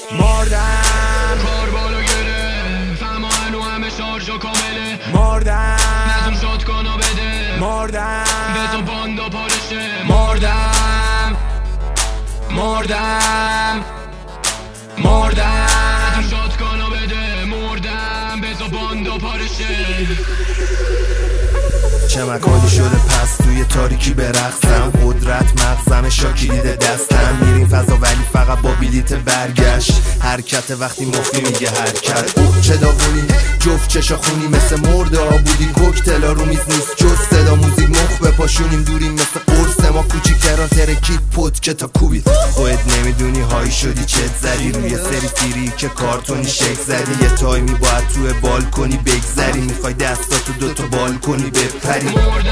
مردم کاربالو گرفت اما هنو همه شارژ و کامله مردم نزون شد کنا بده مردم به تو باندا پارشه مردم مردم مردم نزون شد کنا بده مردم به تو باندا پارشه چه مکانی شده پس توی تاریکی برقصم قدرت مغزم شاکلید دستم میریم فضا ولی فقط با بلیت برگشت حرکت وقتی مخی میگه حرکت چه داغونی جفت چشا خونی مثل مرد آبودی کوکتلا رو میز نیست جز صدا موزیک مخ بپاشونیم دوریم مثل قرص ما کوچیکران ترکید پد که تا کوبید خودت نمیدونی هایی شدی چت زدی روی سری فیری که کارتونی شک زدی یه تایمی باید توی بالکنی بگذری میخوای دستاتو دوتا بالکنی بپری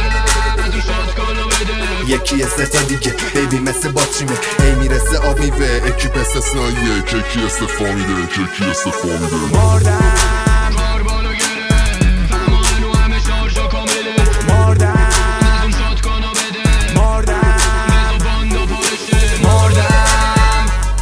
یکی سه تا دیگه بیبی مثل باتریمه هی میرسه آب میوه اکیپ استثنائیه چکی استفامیده چکی استفامیده مردم کاربالو گرفت اما هنو همه شارژ و کامله مردم نزون شد کنا بده مردم به تو باندا پارشه مردم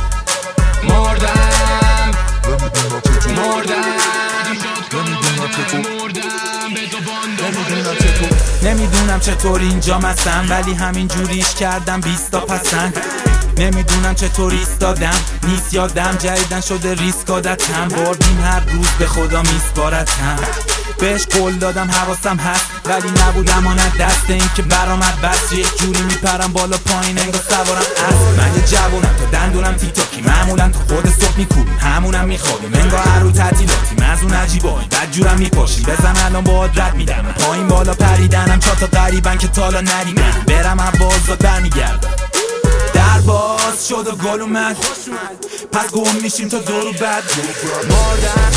مردم مردم نزون شد کنا بده مردم به تو باندا پارشه نمیدونم چطور اینجا مثلا ولی همین جوریش کردم 20 تا پسند نمیدونم چطور ایستادم نیست یادم جدیدن شده ریسک عادتم بردیم هر روز به خدا میسپارتم بهش قول دادم حواسم هست ولی نبودم آنت دست این که برامد بس یک جوری میپرم بالا پایین انگار سوارم از من یه جوونم تا دندونم تیتاکی معمولا تو خود صبح میکوبیم همونم میخوابیم انگار هر رو تعطیلاتیم از اون عجیبایی بد جورم میپاشیم بزن الان باهات رد میدم پایین بالا پریدنم چهار تا قریبن که تالا ندیدم برم عوض برمیگردم در باز شد و گل اومد پس گم میشیم تا دور و بد مردم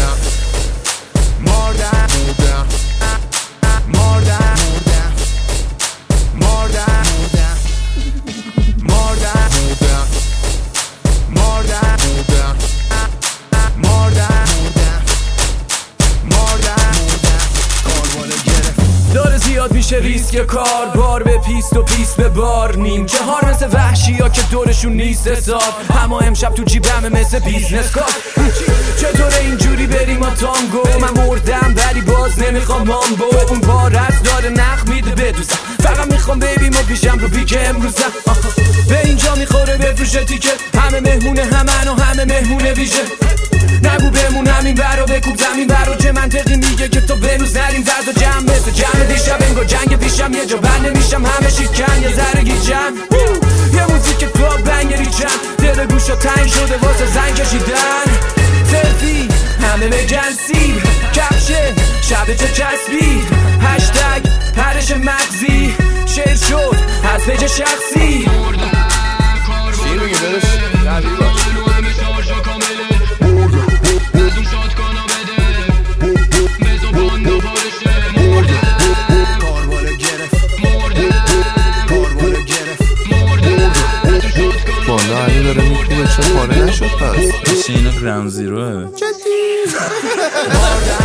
مردم مردم مردم مردم مردم مردم داره زیاد میشه ریسک کار بار به پیست و پیست به بار نیم چهار مثل وحشی ها که دورشون نیست حساب اما امشب تو جیبمه مثل بیزنس کار چطوره اینجوری بریم ما تانگو من مردم ولی باز نمیخوام مامبو اون بارت داره نخ میده بدوزم فقط میخوام بیبیمو پیشم رو پیک امروزم به اینجا میخوره بفروشه تیکت همه مهمونه همن و همه مهمونه ویژه نگو بمون همین برا بکوب زمین برا چه منطقی میگه که تو بروز نریم درد و جمع مثل جمع دیشب انگار جنگ پیشم یه جا بر نمیشم همه شیکن یه ذره گیجم یه موزیک کلاب بنگری چند دل گوشا تنگ شده واسه زنگ کشیدن سلفی همه به جنسی کفشه شب چه چسبید هشتگ پرش مغزی شیر شد از پیج شخصی چی میگی داداش؟ شبیه باش نزون شد کنا بده به تو باندا پارشه کاربالو گرفت نزون شد کنا بالا علی داره میکوبه چه پاره نشد پس این گراند زیروه مردم